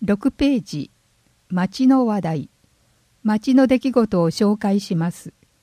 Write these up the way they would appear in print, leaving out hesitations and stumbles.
6ページ、町の話題、町の出来事を紹介します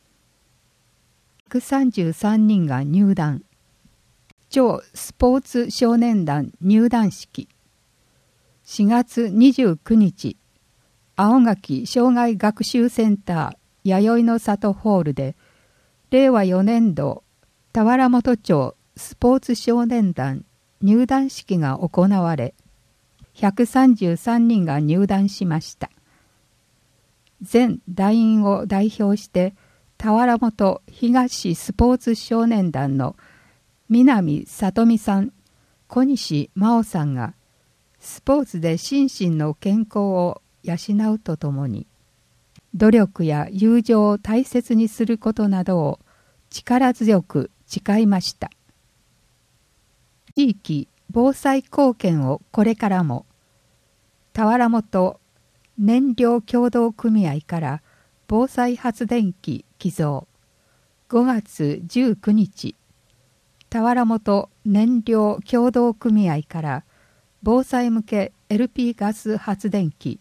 。133人が入団。超スポーツ少年団入団式。4月29日、青垣障害学習センター弥生の里ホールで、令和4年度田原本町スポーツ少年団入団式が行われ、133人が入団しました。全団員を代表して田原本東スポーツ少年団の南里美さん、小西真央さんがスポーツで心身の健康を養うとともに、努力や友情を大切にすることなどを力強く誓いました。地域防災貢献をこれからも、田原本燃料協同組合から防災発電機寄贈。5月19日、田原本燃料協同組合から防災向け LP ガス発電機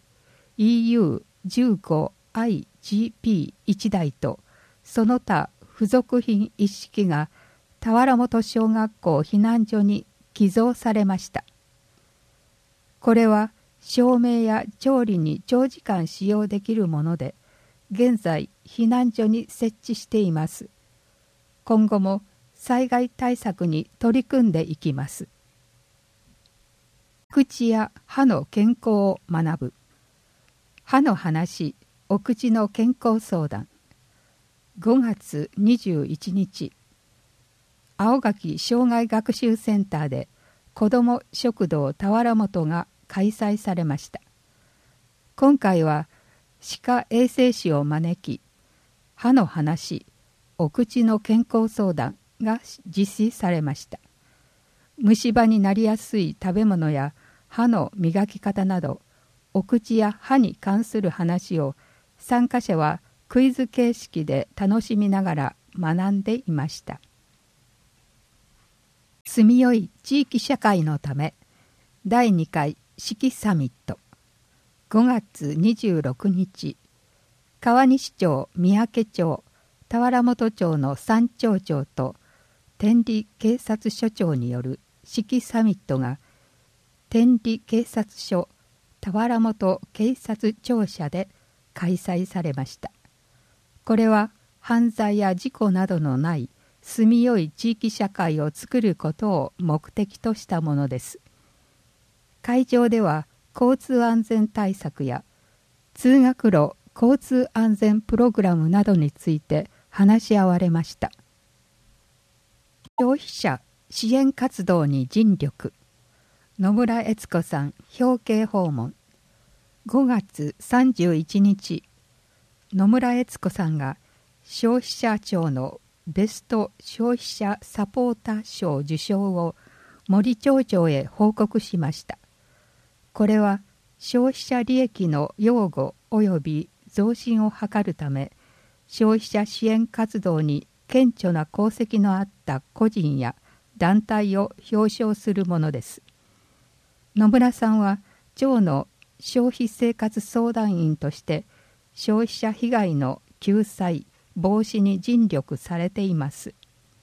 EU15IGP1 台とその他付属品一式が田原本小学校避難所に寄贈されました。これは照明や調理に長時間使用できるもので、現在避難所に設置しています。今後も災害対策に取り組んでいきます。口や歯の健康を学ぶ。歯の話、お口の健康相談。5月21日、青垣障害学習センターで子ども食堂田原本が開催されました。今回は歯科衛生士を招き、歯の話、お口の健康相談が実施されました。虫歯になりやすい食べ物や歯の磨き方など、お口や歯に関する話を参加者はクイズ形式で楽しみながら学んでいました。住みよい地域社会のため第2回四季サミット。5月26日、川西町、三宅町、田原本町の3町長と天理警察署長による四季サミットが天理警察署田原本警察庁舎で開催されました。これは犯罪や事故などのない住みよい地域社会を作ることを目的としたものです。会場では交通安全対策や通学路交通安全プログラムなどについて話し合われました。消費者支援活動に尽力。野村悦子さん表敬訪問。5月31日、野村悦子さんが消費者庁のベスト消費者サポーター賞受賞を森町長へ報告しました。これは消費者利益の擁護及び増進を図るため、消費者支援活動に顕著な功績のあった個人や団体を表彰するものです。野村さんは町の消費生活相談員として消費者被害の救済・防止に尽力されています。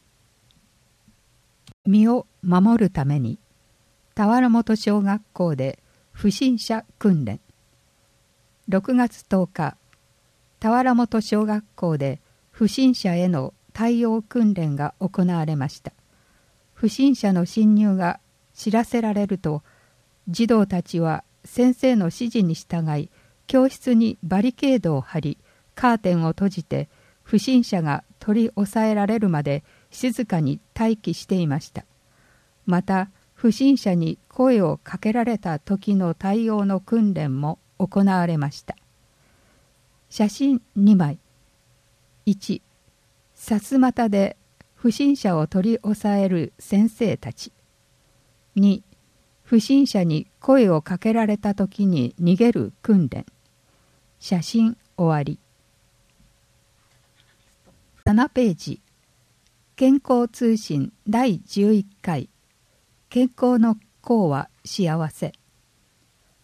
身を守るために田原本小学校で不審者訓練。6月10日、田原本小学校で不審者への対応訓練が行われました。不審者の侵入が知らせられると、児童たちは先生の指示に従い、教室にバリケードを張り、カーテンを閉じて、不審者が取り押さえられるまで静かに待機していました。また、不審者に声をかけられた時の対応の訓練も行われました。写真2枚。1、さすまたで不審者を取り押さえる先生たち。2、不審者に声をかけられた時に逃げる訓練。写真終わり。7ページ。健康通信第11回。健康の功は幸せ。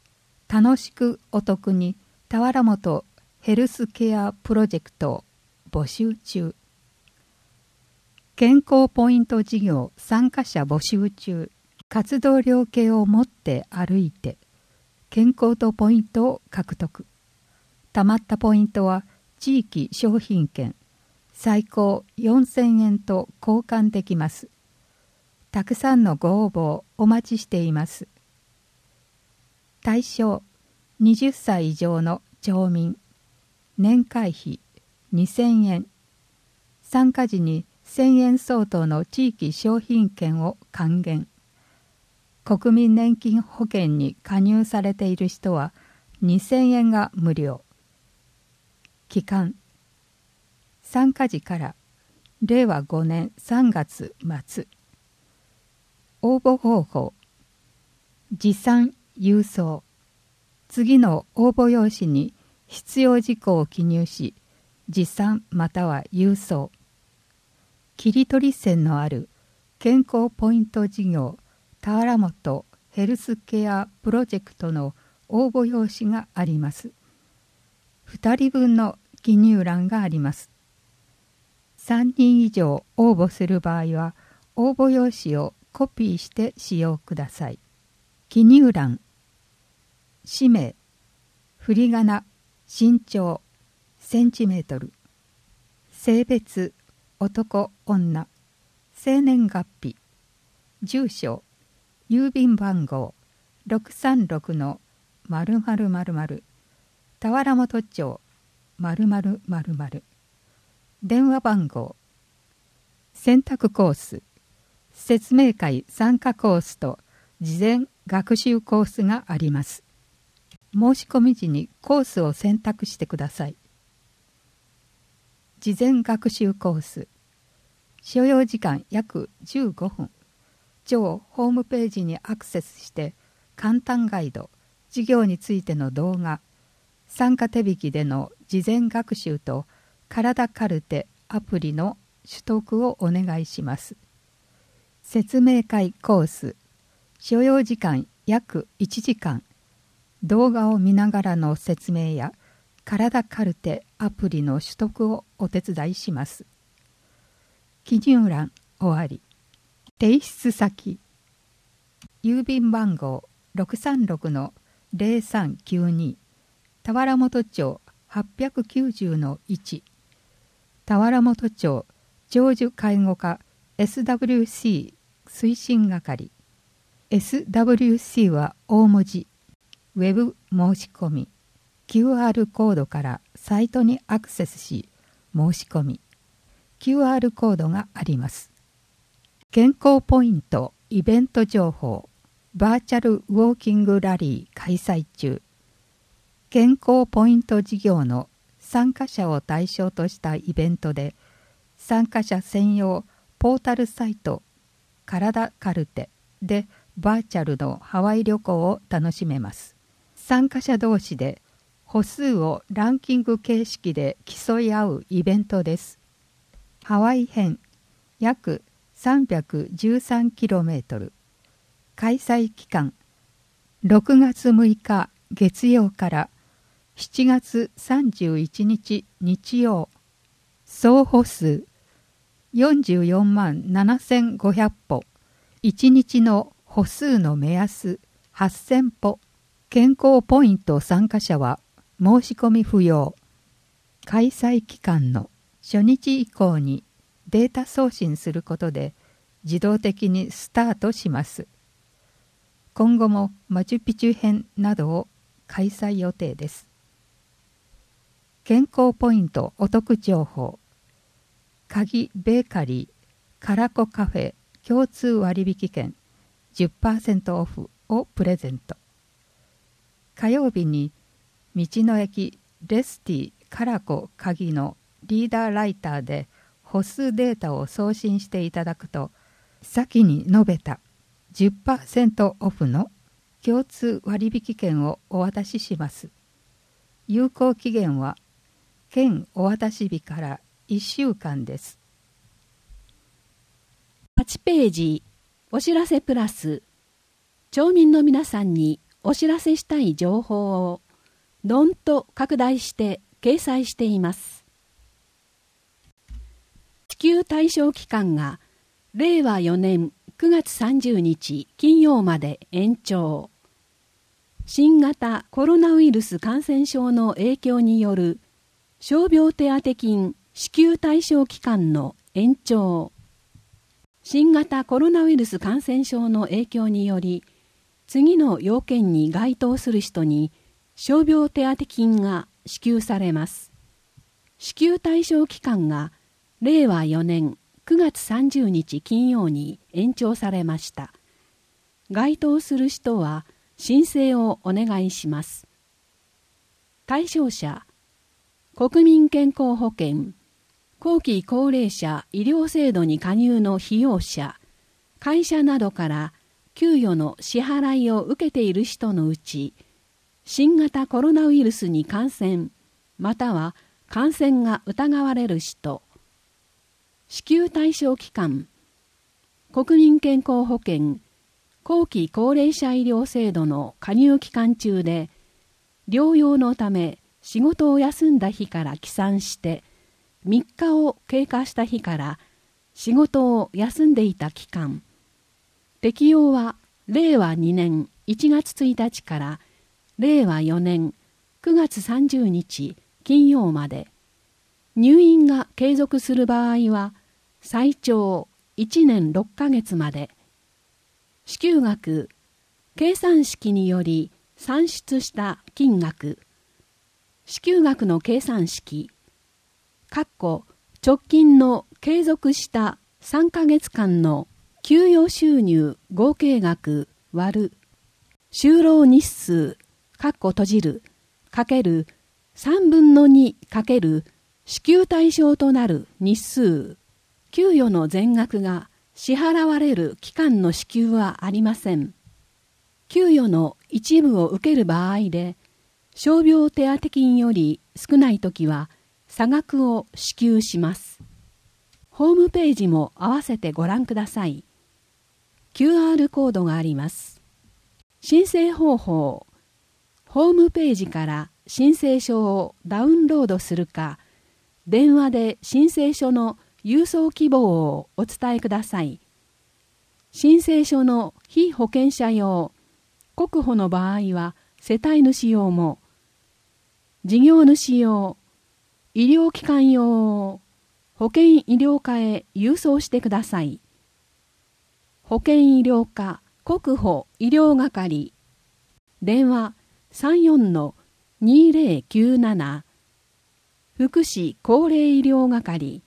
楽しくお得に田原本ヘルスケアプロジェクトを募集中。健康ポイント事業参加者募集中。活動量計を持って歩いて健康とポイントを獲得。たまったポイントは地域商品券最高4000円と交換できます。たくさんのご応募をお待ちしています。対象20歳以上の町民。年会費2000円。参加時に1000円相当の地域商品券を還元。国民年金保険に加入されている人は2000円が無料。期間参加時から令和5年3月末。応募方法持参郵送。次の応募用紙に必要事項を記入し持参または郵送。切り取り線のある健康ポイント事業田原本ヘルスケアプロジェクトの応募用紙があります。2人分の記入欄があります。3人以上応募する場合は応募用紙をコピーして使用ください。記入欄氏名、振り仮名、身長、センチメートル、性別、男、女、生年月日、住所、郵便番号636-○○○田原本町○○○○電話番号。選択コース説明会参加コースと事前学習コースがあります。申し込み時にコースを選択してください。事前学習コース所要時間約15分。町ホームページにアクセスして簡単ガイド、授業についての動画、参加手引きでの事前学習と体カルテアプリの取得をお願いします。説明会コース所要時間約1時間。動画を見ながらの説明や体カルテアプリの取得をお手伝いします。記入欄終わり。提出先郵便番号636-0392田原本町890-1田原本町長寿介護課 SWC 推進係。 SWC は大文字。ウェブ申し込み QR コードからサイトにアクセスし申し込み。 QR コードがあります。健康ポイントイベント情報バーチャルウォーキングラリー開催中。健康ポイント事業の参加者を対象としたイベントで参加者専用ポータルサイト体カルテでバーチャルのハワイ旅行を楽しめます。参加者同士で歩数をランキング形式で競い合うイベントです。ハワイ編約313km。開催期間6月6日月曜から7月31日日曜。総歩数44万7500歩。1日の歩数の目安8000歩。健康ポイント参加者は申し込み不要。開催期間の初日以降にデータ送信することで自動的にスタートします。今後もマチュピチュ編などを開催予定です。健康ポイントお得情報。鍵ベーカリーカラコカフェ共通割引券 10% オフをプレゼント。火曜日に道の駅レスティカラコ鍵のリーダーライターで歩数データを送信していただくと先に述べた 10% オフの共通割引券をお渡しします。有効期限は券お渡し日から1週間です。 8ページお知らせプラス町民の皆さんにお知らせしたい情報をどんと拡大して掲載しています。支給対象期間が令和4年9月30日金曜まで延長。新型コロナウイルス感染症の影響による傷病手当金支給対象期間の延長。新型コロナウイルス感染症の影響により、次の要件に該当する人に傷病手当金が支給されます。支給対象期間が令和4年9月30日金曜に延長されました。該当する人は申請をお願いします。対象者、国民健康保険、後期高齢者医療制度に加入の被用者、会社などから給与の支払いを受けている人のうち、新型コロナウイルスに感染、または感染が疑われる人、支給対象期間、国民健康保険、後期高齢者医療制度の加入期間中で、療養のため仕事を休んだ日から起算して、3日を経過した日から仕事を休んでいた期間。適用は令和2年1月1日から令和4年9月30日金曜まで。入院が継続する場合は最長1年6ヶ月まで。支給額、計算式により算出した金額。支給額の計算式。直近の継続した3ヶ月間の給与収入合計額割る就労日数閉じるかける3分の2かける支給対象となる日数。給与の全額が支払われる期間の支給はありません。給与の一部を受ける場合で、傷病手当金より少ないときは差額を支給します。ホームページも合わせてご覧ください。QR コードがあります。申請方法。ホームページから申請書をダウンロードするか、電話で申請書の郵送希望をお伝えください。申請書の被保険者用、国保の場合は世帯主用も、事業主用、医療機関用を保険医療課へ郵送してください。保険医療課国保医療係、電話 34-2097、福祉高齢医療係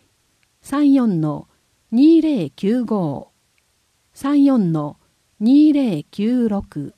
34-2095、34-2096。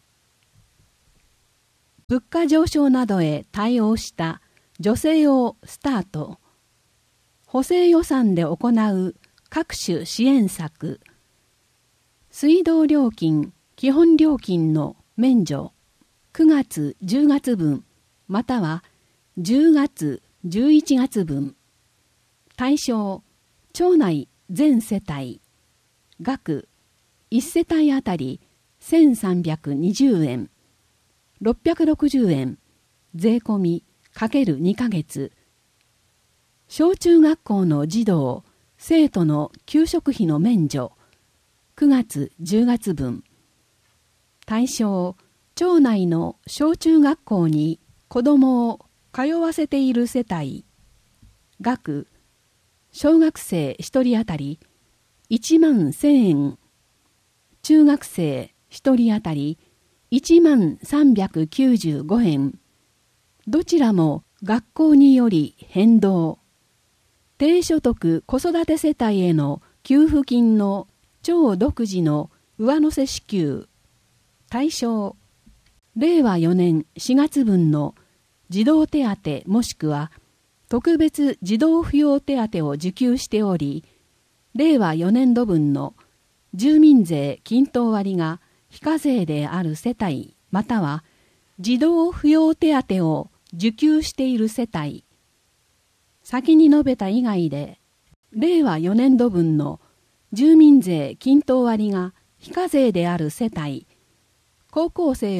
物価上昇などへ対応した助成をスタート。補正予算で行う各種支援策。水道料金、基本料金の免除。9月、10月分、または10月、11月分。対象、町内全世帯。額、1世帯あたり1320円。660円、税込み×2ヶ月。小中学校の児童、生徒の給食費の免除。9月、10月分。対象、町内の小中学校に子供を通わせている世帯。額、小学生1人あたり1万1000円。中学生1人あたり1万395円。どちらも学校により変動。低所得子育て世帯への給付金の町独自の上乗せ支給。対象、令和4年4月分の児童手当もしくは特別児童扶養手当を受給しており、令和4年度分の住民税均等割が非課税である世帯または児童扶養手当を受給している世帯。先に述べた以外で、令和4年度分の住民税均等割が非課税である世帯、高校生を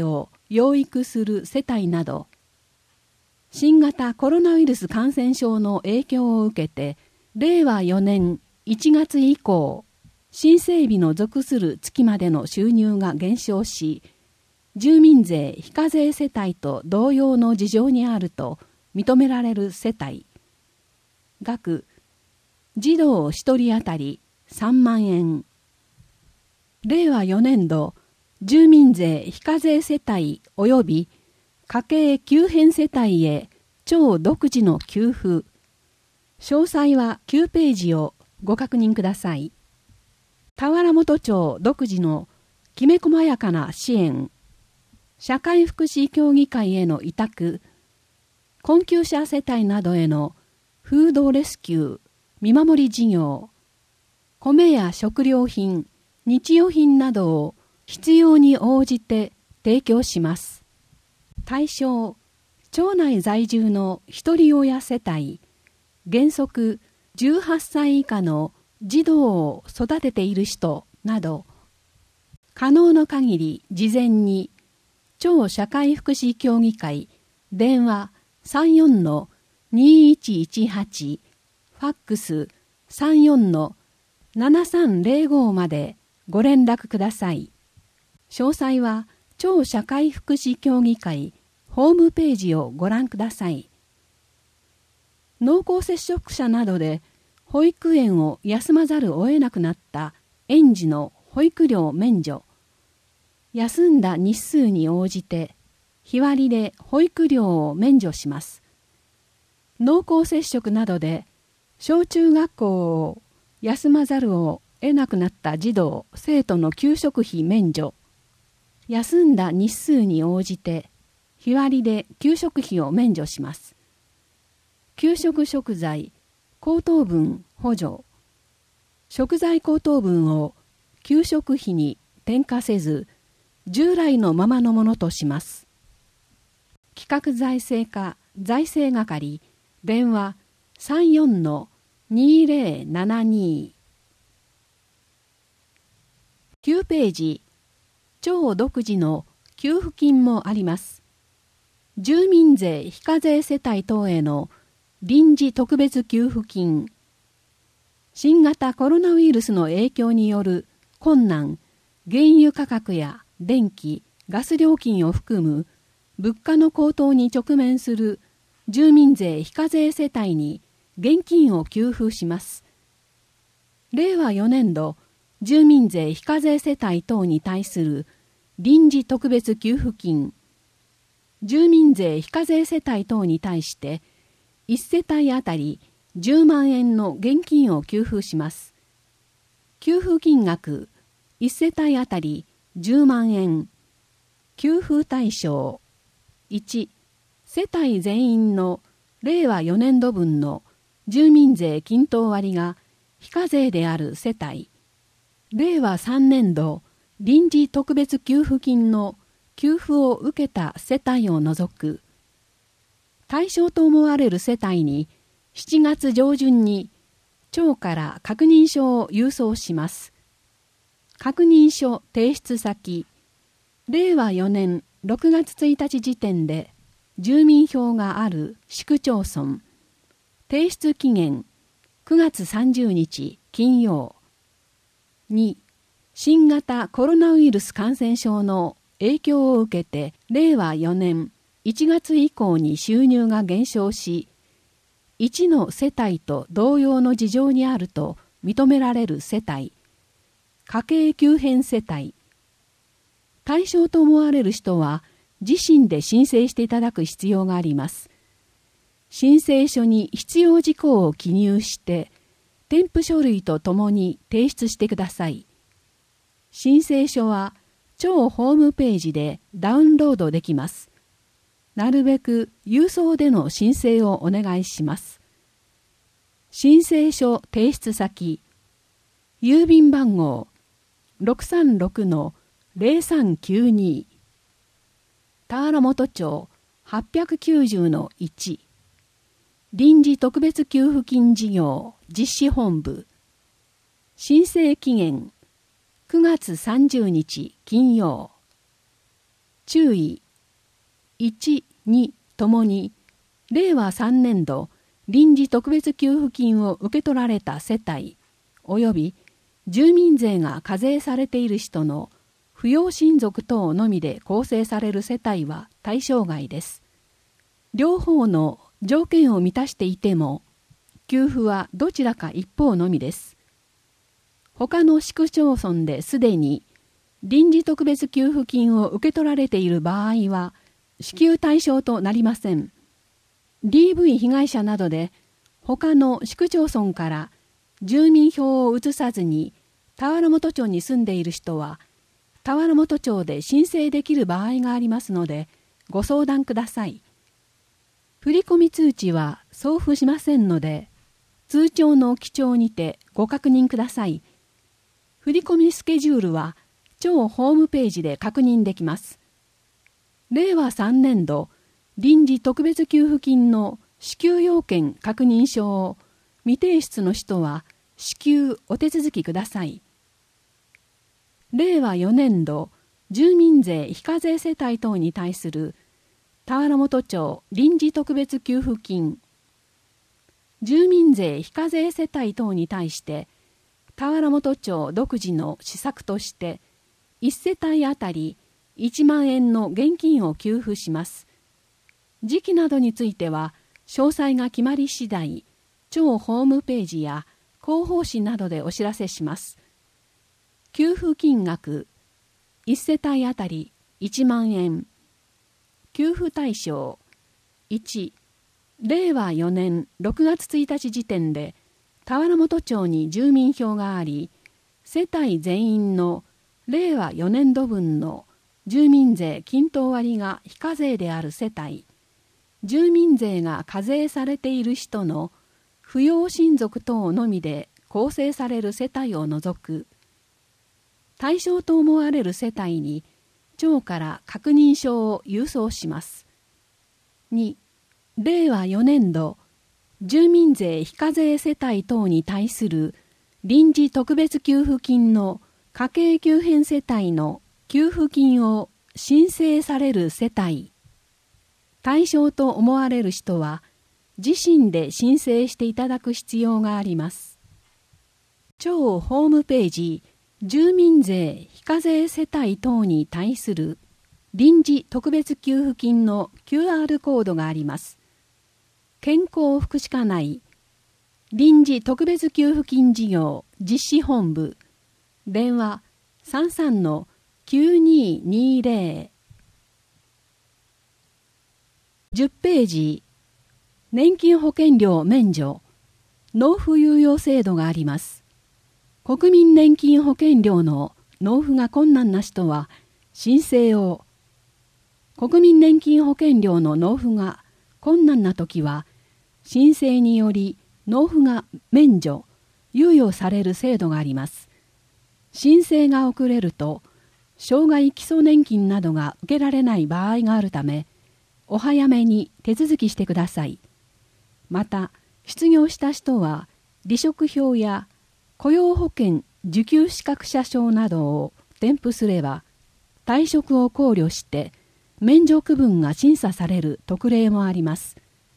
養育する世帯など、新型コロナウイルス感染症の影響を受けて、令和4年1月以降、新整備の属する月までの収入が減少し、住民税非課税世帯と同様の事情にあると認められる世帯、額、児童1人当たり3万円。令和4年度、住民税非課税世帯及び家計急変世帯へ町独自の給付。詳細は9ページをご確認ください。田原本町独自のきめ細やかな支援。社会福祉協議会への委託。困窮者世帯などへのフードレスキュー、見守り事業。米や食料品、日用品などを必要に応じて提供します。対象、町内在住の一人親世帯、原則18歳以下の児童を育てている人など、可能の限り事前に、町社会福祉協議会、電話 34-2118、ファックス 34-7305 までご連絡ください。詳細は、町社会福祉協議会ホームページをご覧ください。濃厚接触者などで保育園を休まざるを得なくなった園児の保育料免除。休んだ日数に応じて日割りで保育料を免除します。濃厚接触などで小中学校を休まざるを得なくなった児童・生徒の給食費免除。休んだ日数に応じて日割りで給食費を免除します。給食食材高騰分補助。食材高騰分を給食費に転嫁せず、従来のままのものとします。企画財政課財政係、電話 34-2072。9ページ、町独自の給付金もあります。住民税非課税世帯等への臨時特別給付金。新型コロナウイルスの影響による困難、原油価格や電気・ガス料金を含む物価の高騰に直面する住民税非課税世帯に現金を給付します。令和4年度、住民税非課税世帯等に対する臨時特別給付金。住民税非課税世帯等に対して1世帯あたり10万円の現金を給付します。給付金額1世帯あたり10万円。給付対象1、世帯全員の令和4年度分の住民税均等割が非課税である世帯。令和3年度臨時特別給付金の給付を受けた世帯を除く。対象と思われる世帯に7月上旬に町から確認書を郵送します。確認書提出先、令和4年6月1日時点で住民票がある市区町村。提出期限9月30日金曜。2、新型コロナウイルス感染症の影響を受けて令和4年1月以降に収入が減少し、1の世帯と同様の事情にあると認められる世帯、家計急変世帯。対象と思われる人は自身で申請していただく必要があります。申請書に必要事項を記入して、添付書類とともに提出してください。申請書は町ホームページでダウンロードできます。なるべく郵送での申請をお願いします。申請書提出先、郵便番号 636-0392 田原本町 890-1 臨時特別給付金事業実施本部。申請期限9月30日金曜。注意、 1、2ともに令和3年度臨時特別給付金を受け取られた世帯及び住民税が課税されている人の扶養親族等のみで構成される世帯は対象外です。両方の条件を満たしていても、給付はどちらか一方のみです。他の市区町村ですでに臨時特別給付金を受け取られている場合は、支給対象となりません。DV 被害者などで他の市区町村から住民票を移さずに田原本町に住んでいる人は、田原本町で申請できる場合がありますので、ご相談ください。振込通知は送付しませんので、通帳の記帳にてご確認ください。振込スケジュールは町ホームページで確認できます。令和3年度臨時特別給付金の支給要件確認書を未提出の人は支給お手続きください。令和4年度住民税非課税世帯等に対する田原本町臨時特別給付金、住民税非課税世帯等に対して田原本町独自の施策として1世帯あたり1万円の現金を給付します。時期などについては詳細が決まり次第、町ホームページや広報誌などでお知らせします。給付金額1世帯あたり1万円。給付対象1、令和4年6月1日時点で田原本町に住民票があり、世帯全員の令和4年度分の住民税均等割が非課税である世帯、住民税が課税されている人の扶養親族等のみで構成される世帯を除く、対象と思われる世帯に町から確認書を郵送します。2、令和4年度住民税非課税世帯等に対する臨時特別給付金の家計急変世帯の給付金を申請される世帯、対象と思われる人は自身で申請していただく必要があります。町ホームページ住民税非課税世帯等に対する臨時特別給付金の QR コードがあります。健康福祉課内臨時特別給付金事業実施本部電話 33-9220 10ページ年金保険料免除納付猶予制度があります。国民年金保険料の納付が困難な人は申請を、国民年金保険料の納付が困難なときは申請により納付が免除、猶予される制度があります。申請が遅れると障害基礎年金などが受けられない場合があるため、お早めに手続きしてください。また、失業した人は離職票や雇用保険受給資格者証などを添付すれば、退職を考慮して免除区分が審査される特例もあります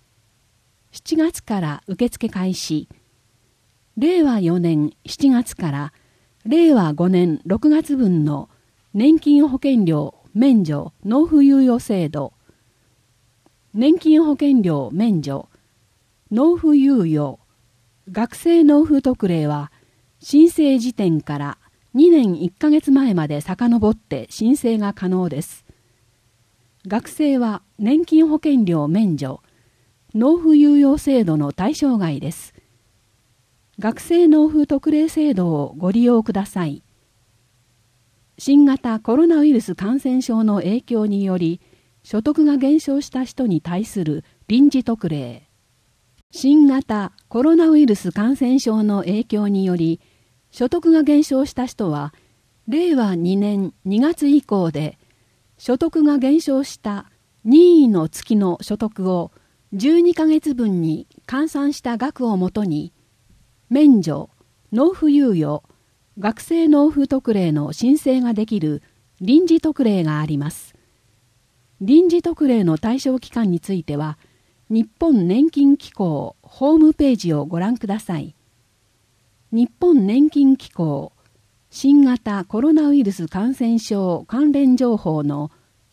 。7月から受付開始。令和4年7月から令和5年6月分の年金保険料免除納付猶予制度、年金保険料免除、納付猶予、学生納付特例は申請時点から2年1ヶ月前まで遡って申請が可能です。学生は年金保険料免除、納付猶予制度の対象外です。学生納付特例制度をご利用ください。新型コロナウイルス感染症の影響により所得が減少した人に対する臨時特例。新型コロナウイルス感染症の影響により所得が減少した人は令和2年2月以降で所得が減少した任意の月の所得を12ヶ月分に換算した額をもとに免除、納付猶予、学生納付特例の申請ができる臨時特例があります。 臨時特例の対象期間については、日本年金機構ホームページをご覧ください。日本年金機構新型コロナウイルス感染症関連情報の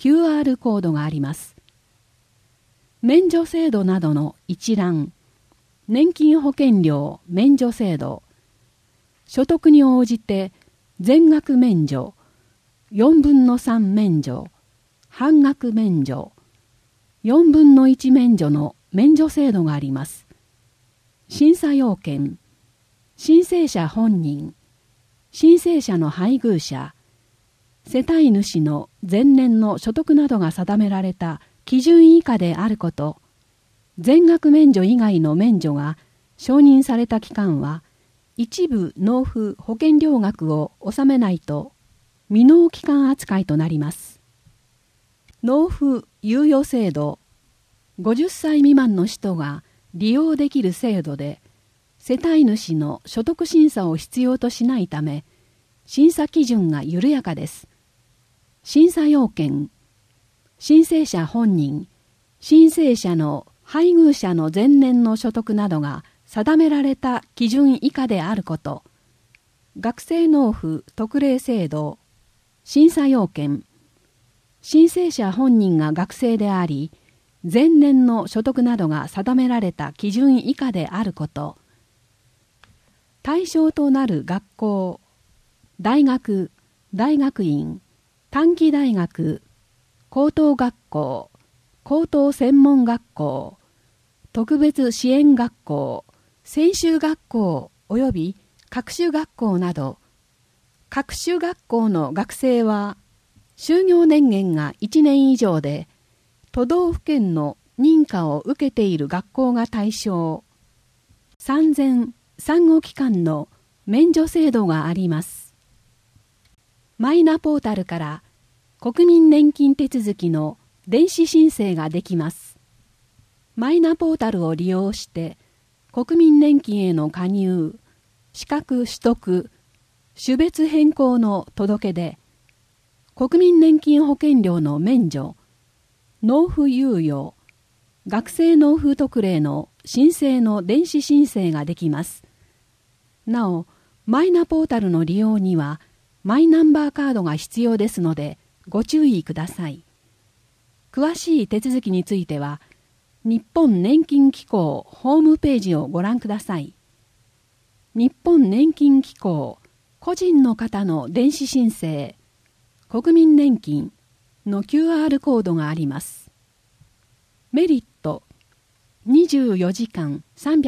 QR コードがあります。免除制度などの一覧、年金保険料免除制度、所得に応じて全額免除、4分の3免除、半額免除、4分の1免除の免除制度があります。審査要件、申請者本人、申請者の配偶者、世帯主の前年の所得などが定められた基準以下であること、全額免除以外の免除が承認された期間は、一部納付保険料額を納めないと未納期間扱いとなります。納付猶予制度、50歳未満の人が利用できる制度で、世帯主の所得審査を必要としないため、審査基準が緩やかです。審査要件、申請者本人、申請者の配偶者の前年の所得などが定められた基準以下であること、学生納付特例制度、審査要件、申請者本人が学生であり、前年の所得などが定められた基準以下であること、対象となる学校、大学、大学院、短期大学、高等学校、高等専門学校、特別支援学校、専修学校及び各種学校など、各種学校の学生は、就業年限が1年以上で、都道府県の認可を受けている学校が対象。産前・産後期間の免除制度があります。マイナポータルから国民年金手続きの電子申請ができます。マイナポータルを利用して国民年金への加入、資格取得、種別変更の届け出、国民年金保険料の免除、納付猶予、学生納付特例の申請の電子申請ができます。なお、マイナポータルの利用にはマイナンバーカードが必要ですのでご注意ください。詳しい手続きについては、日本年金機構ホームページをご覧ください。日本年金機構個人の方の電子申請、国民年金の QR コードがあります。メリット、24時間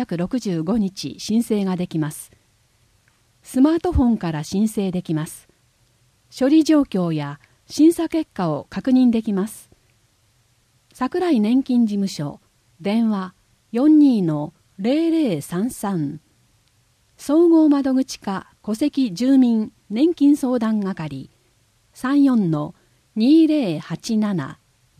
365日申請ができます。スマートフォンから申請できます。処理状況や審査結果を確認できます。桜井年金事務所、電話 42-0033 総合窓口課戸籍住民年金相談係 34-2087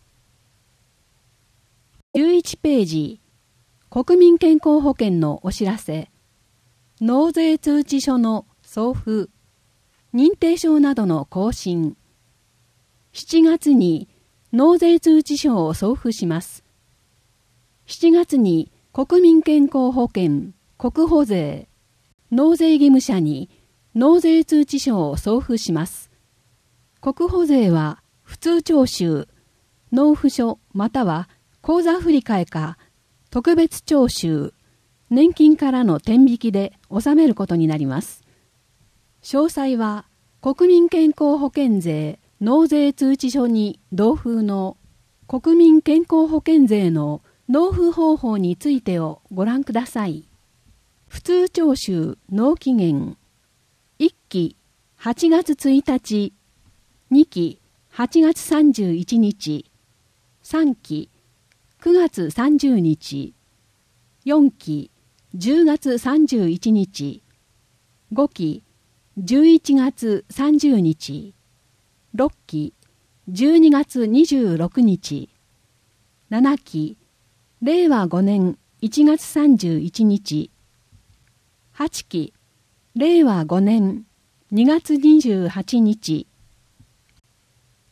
11ページ、国民健康保険のお知らせ、納税通知書の送付、認定証などの更新。7月に納税通知書を送付します。7月に国民健康保険、国保税、納税義務者に納税通知書を送付します。国保税は普通徴収、納付書または口座振替か特別徴収、年金からの天引きで納めることになります。詳細は国民健康保険税納税通知書に同封の国民健康保険税の納付方法についてをご覧ください。普通徴収納期限、1期8月1日、2期8月31日、3期9月30日、4期10月31日、5期11月30日、6期12月26日、7期令和5年1月31日、8期令和5年2月28日、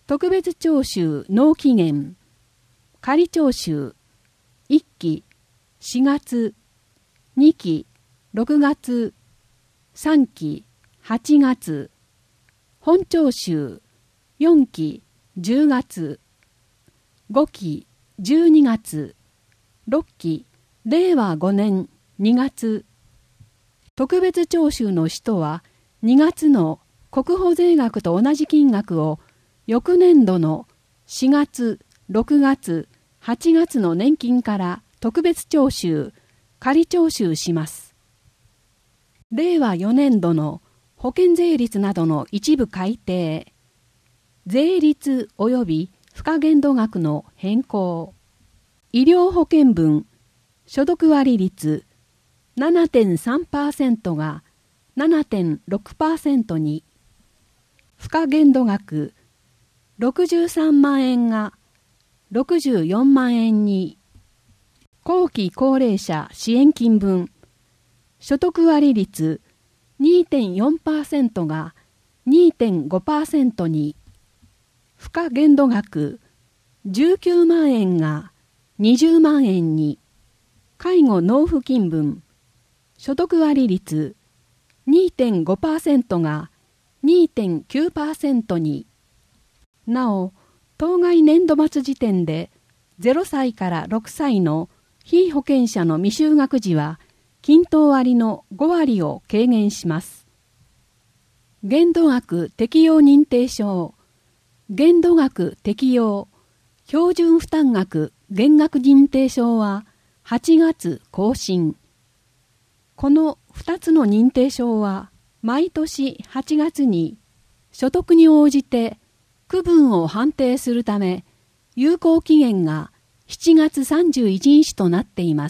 特別徴収納期限、仮徴収、1期、4月、2期、6月、3期、8月、本徴収、4期、10月、5期、12月、6期、令和5年2月。特別徴収の人は2月の国保税額と同じ金額を翌年度の4月、6月、8月の年金から特別徴収、仮徴収します。令和4年度の保険税率などの一部改定、税率及び付加限度額の変更、医療保険分所得割率 7.3% が 7.6% に、付加限度額63万円が64万円に、後期高齢者支援金分所得割率 2.4% が 2.5% に、付加限度額19万円が20万円に、介護納付金分所得割率 2.5% が 2.9% に、なお、当該年度末時点で0歳から6歳の被保険者の未就学児は均等割の5割を軽減します。限度額適用認定証、限度額適用標準負担額減額認定証は8月更新。この2つの認定証は毎年8月に所得に応じて区分を判定するため、有効期限が7月31日となっています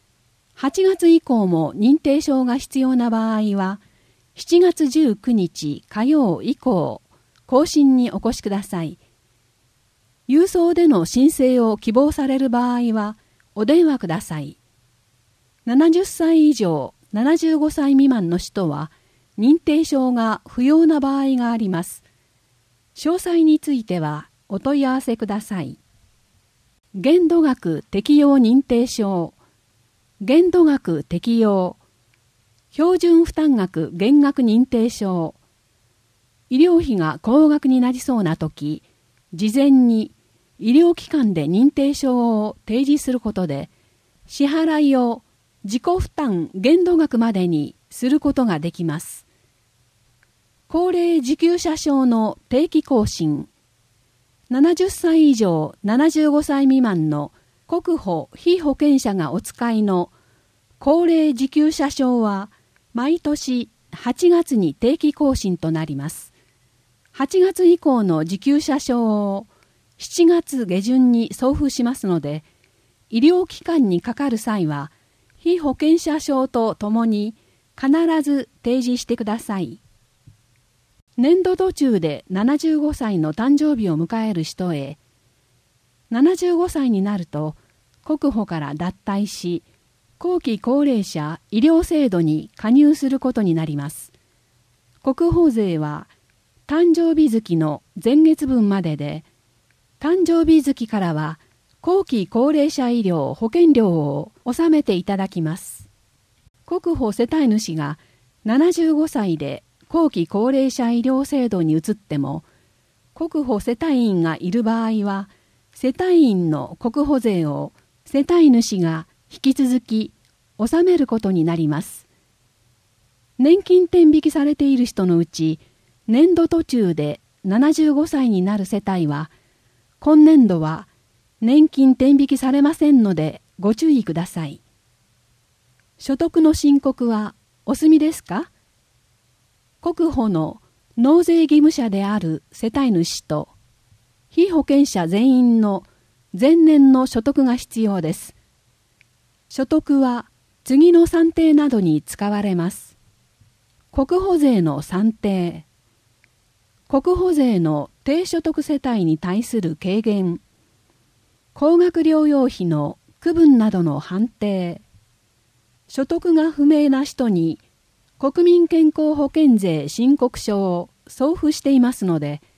。8月以降も認定証が必要な場合は、7月19日火曜以降、更新にお越しください。郵送での申請を希望される場合は、お電話ください。70歳以上、75歳未満の人は、認定証が不要な場合があります。詳細についてはお問い合わせください。限度額適用認定証、限度額適用、標準負担額減額認定証、医療費が高額になりそうなとき、事前に医療機関で認定証を提示することで、支払いを自己負担限度額までにすることができます。高齢受給者証の定期更新、70歳以上75歳未満の国保被保険者がお使いの高齢受給者証は毎年8月に定期更新となります。8月以降の受給者証を7月下旬に送付しますので、医療機関にかかる際は被保険者証とともに必ず提示してください。年度途中で75歳の誕生日を迎える人へ、75歳になると国保から脱退し、後期高齢者医療制度に加入することになります。国保税は誕生日月の前月分までで、誕生日月からは後期高齢者医療保険料を納めていただきます。国保世帯主が75歳で後期高齢者医療制度に移っても、国保世帯員がいる場合は、世帯員の国保税を世帯主が引き続き納めることになります。年金転引きされている人のうち、年度途中で75歳になる世帯は、今年度は年金転引きされませんのでご注意ください。所得の申告はお済みですか？国保の納税義務者である世帯主と被保険者全員の前年の所得が必要です。所得は次の算定などに使われます。国保税の算定、国保税の低所得世帯に対する軽減、高額療養費の区分などの判定、所得が不明な人に国民健康保険税申告書を送付していますので、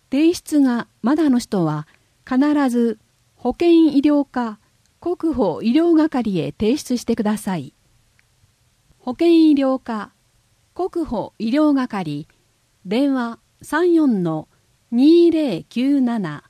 提出がまだの人は必ず保健医療課国保医療係へ提出してください。保健医療課国保医療係、電話 34-2097